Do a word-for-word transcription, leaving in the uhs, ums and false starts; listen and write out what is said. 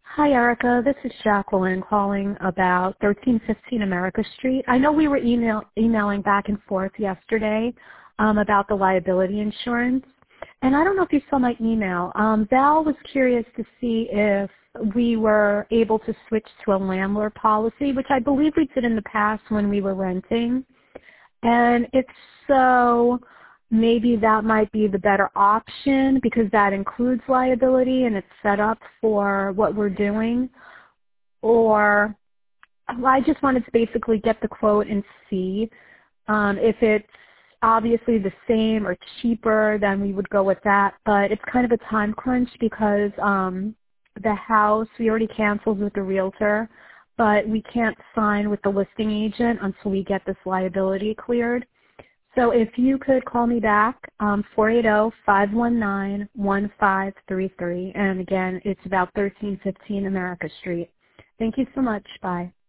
Hi, Erica. This is Jacqueline calling about thirteen fifteen America Street. I know we were email, emailing back and forth yesterday um, about the liability insurance, and I don't know if you saw my email. Um, Val was curious to see if we were able to switch to a landlord policy, which I believe we did in the past when we were renting. And if so, maybe that might be the better option because that includes liability and it's set up for what we're doing. Or well, I just wanted to basically get the quote and see um, if it's obviously the same or cheaper, then we would go with that. But it's kind of a time crunch because um, the house, we already canceled with the realtor, but we can't sign with the listing agent until we get this liability cleared. So if you could call me back, um, four eight zero, five one nine, one five three three. And again, it's about thirteen fifteen America Street. Thank you so much. Bye.